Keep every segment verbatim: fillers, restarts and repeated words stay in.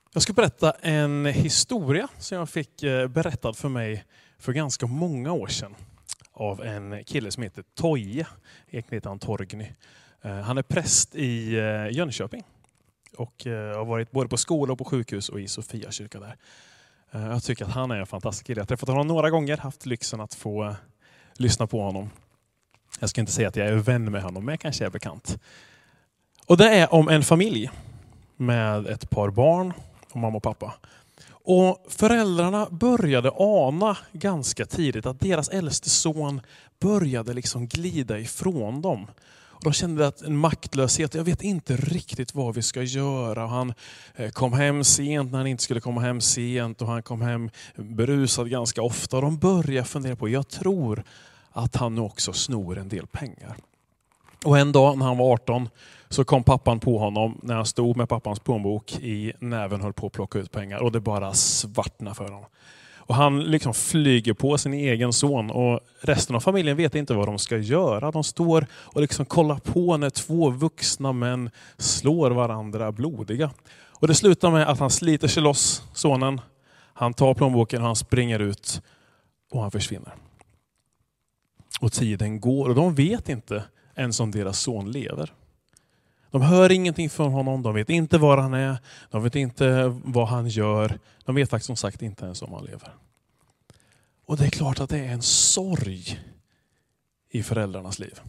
Jag ska berätta en historia som jag fick berättad för mig för ganska många år sedan av en kille som heter Toje. Egentligen heter han Torgny. Han är präst i Jönköping och har varit både på skola och på sjukhus och i Sofia kyrka där. Jag tycker att han är en fantastisk kille. Jag har träffat honom några gånger, haft lyxen att få lyssna på honom. Jag ska inte säga att jag är vän med honom, men jag kanske är bekant. Och det är om en familj med ett par barn och mamma och pappa. Och föräldrarna började ana ganska tidigt att deras äldste son började liksom glida ifrån dem. Och de kände att en maktlöshet, jag vet inte riktigt vad vi ska göra. Han kom hem sent när han inte skulle komma hem sent och han kom hem berusad ganska ofta. Och de började fundera på, jag tror att han nu också snor en del pengar. Och en dag när han var arton så kom pappan på honom när han stod med pappans plånbok i näven och höll på att plocka ut pengar. Och det bara svartnade för honom. Och han liksom flyger på sin egen son och resten av familjen vet inte vad de ska göra. De står och liksom kollar på när två vuxna män slår varandra blodiga. Och det slutar med att han sliter sig loss sonen. Han tar plånboken och han springer ut och han försvinner. Och tiden går och de vet inte ens om deras son lever. De hör ingenting från honom, de vet inte var han är, de vet inte vad han gör. De vet faktiskt som sagt inte ens om han lever. Och det är klart att det är en sorg i föräldrarnas liv.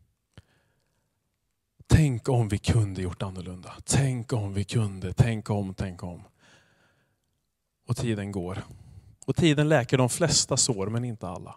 Tänk om vi kunde gjort annorlunda. Tänk om vi kunde, tänk om, tänk om. Och tiden går. Och tiden läker de flesta sår, men inte alla.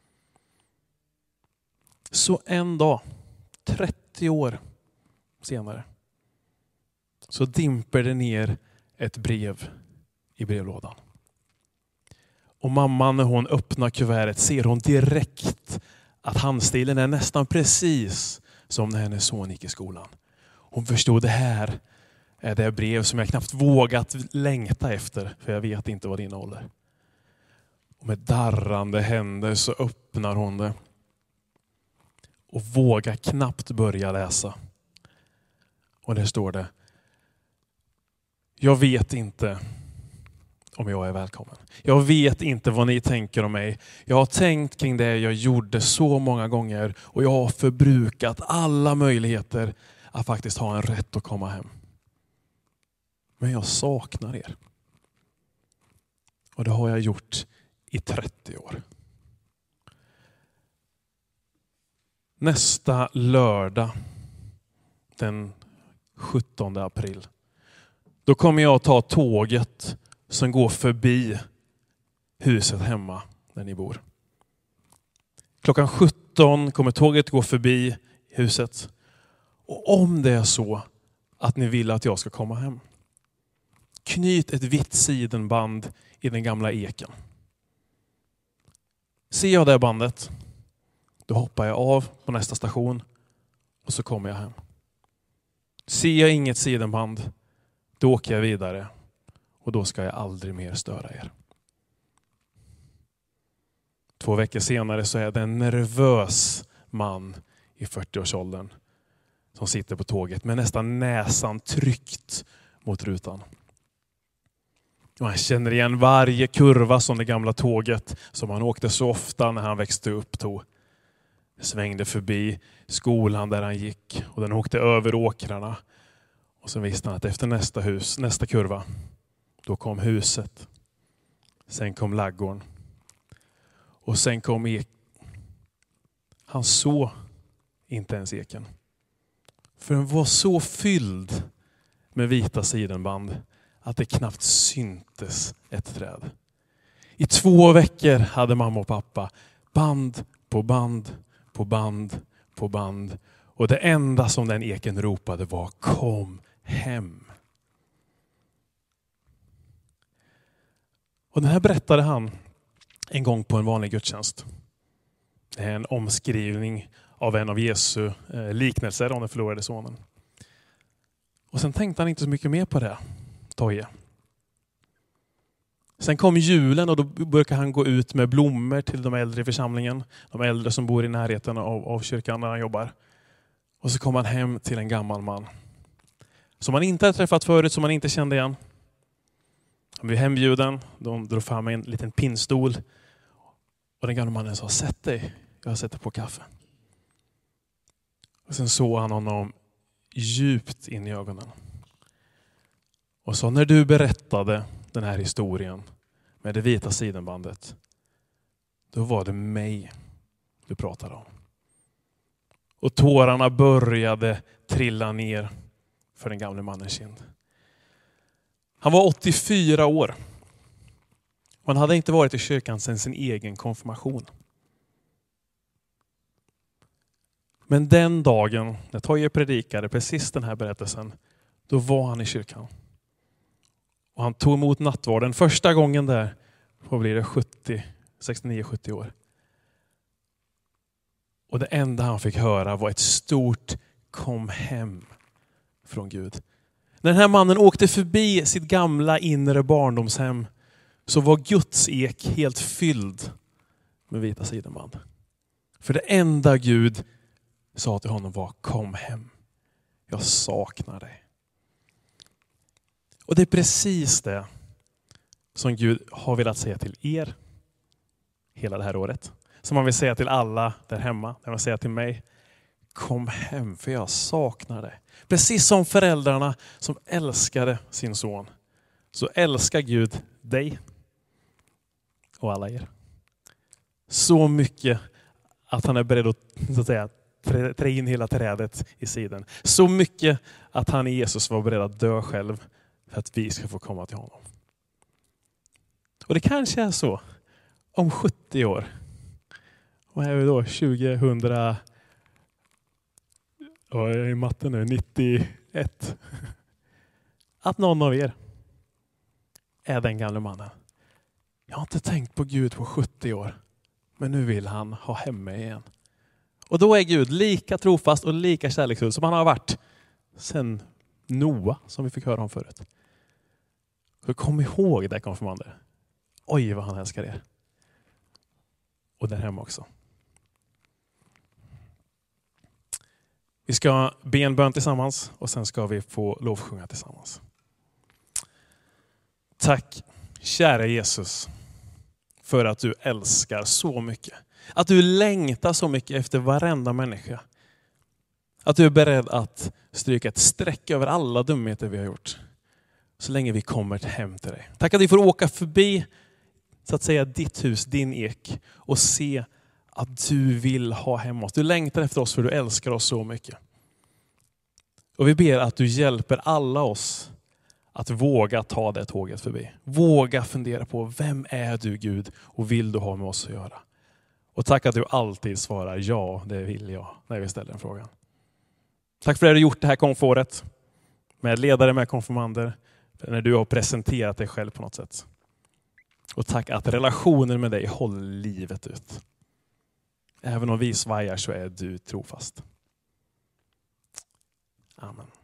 Så en dag, trettio år senare, så dimper det ner ett brev i brevlådan. Och mamman, när hon öppnar kuvertet, ser hon direkt att handstilen är nästan precis som när hennes son gick i skolan. Hon förstod, det här är det brev som jag knappt vågat längta efter, för jag vet inte vad det innehåller. Och med darrande händer så öppnar hon det och vågar knappt börja läsa. Och där står det: jag vet inte om jag är välkommen. Jag vet inte vad ni tänker om mig. Jag har tänkt kring det jag gjorde så många gånger och jag har förbrukat alla möjligheter att faktiskt ha en rätt att komma hem. Men jag saknar er. Och det har jag gjort i trettio år. Nästa lördag, den sjuttonde april, då kommer jag att ta tåget som går förbi huset hemma där ni bor. Klockan sjutton kommer tåget gå förbi huset. Och om det är så att ni vill att jag ska komma hem, knyt ett vitt sidenband i den gamla eken. Ser jag det bandet, då hoppar jag av på nästa station och så kommer jag hem. Ser jag inget sidenband, då åker jag vidare och då ska jag aldrig mer störa er. Två veckor senare så är det en nervös man i fyrtioårsåldern som sitter på tåget med nästan näsan tryckt mot rutan. Och han känner igen varje kurva som det gamla tåget som han åkte så ofta när han växte upp tog. Det svängde förbi skolan där han gick och den åkte över åkrarna. Och så visste han att efter nästa hus, nästa kurva, då kom huset. Sen kom laggården. Och sen kom ek. Han såg inte ens eken. För den var så fylld med vita sidenband att det knappt syntes ett träd. I två veckor hade mamma och pappa band på band på band på band. Och det enda som den eken ropade var: kom hem. Och den här berättade han en gång på en vanlig gudstjänst. Det är en omskrivning av en av Jesu liknelser om den förlorade sonen. Och sen tänkte han inte så mycket mer på det, Toje. Sen kom julen och då började han gå ut med blommor till de äldre i församlingen. De äldre som bor i närheten av, av kyrkan där han jobbar. Och så kom han hem till en gammal man som han inte hade träffat förut, som han inte kände igen. Han blev hembjuden. De drog fram en liten pinnstol. Och den gamla mannen sa, sätt dig. Jag sätter på kaffe. Och sen såg han honom djupt in i ögonen. Och så när du berättade den här historien med det vita sidenbandet, då var det mig du pratade om. Och tårarna började trilla ner för den gamla mannens kind. Han var åttiofyra år. Han hade inte varit i kyrkan sedan sin egen konfirmation. Men den dagen när Toje predikade precis den här berättelsen, då var han i kyrkan. Och han tog emot nattvarden första gången där, vad blir det, sjuttio, sextionio sjuttio år. Och det enda han fick höra var ett stort kom hem från Gud. När den här mannen åkte förbi sitt gamla inre barndomshem, så var Guds ek helt fylld med vita sidenband. För det enda Gud sa till honom var, kom hem. Jag saknar dig. Och det är precis det som Gud har velat säga till er hela det här året. Som han vill säga till alla där hemma. Han vill säga till mig, kom hem för jag saknar dig. Precis som föräldrarna som älskade sin son, så älskar Gud dig och alla er. Så mycket att han är beredd att, så att säga, trä, trä in hela trädet i sidan. Så mycket att han i Jesus var beredd att dö själv för att vi ska få komma till honom. Och det kanske är så om sjuttio år. Vad är vi då? tjugohundra... Ja, jag är i matten nu. nittioett. Att någon av er är den gamla mannen. Jag har inte tänkt på Gud på sjuttio år. Men nu vill han ha hem mig igen. Och då är Gud lika trofast och lika kärleksfull som han har varit sedan Noa, som vi fick höra om förut. Så kom ihåg det, konfirmander. Oj, vad han älskar er. Och där hemma också. Vi ska be en bön tillsammans och sen ska vi få lovsjunga tillsammans. Tack, kära Jesus, för att du älskar så mycket. Att du längtar så mycket efter varenda människa. Att du är beredd att stryka ett streck över alla dumheter vi har gjort. Så länge vi kommer hem till dig. Tack att vi får åka förbi, så att säga, ditt hus, din ek. Och se att du vill ha hem oss. Du längtar efter oss för du älskar oss så mycket. Och vi ber att du hjälper alla oss att våga ta det tåget förbi. Våga fundera på, vem är du Gud och vill du ha med oss att göra? Och tack att du alltid svarar ja, det vill jag när vi ställer den frågan. Tack för att du har gjort det här konfåret med ledare, med konfirmander, när du har presenterat dig själv på något sätt. Och tack att relationen med dig håller livet ut. Även om vi svajar så är du trofast. Amen.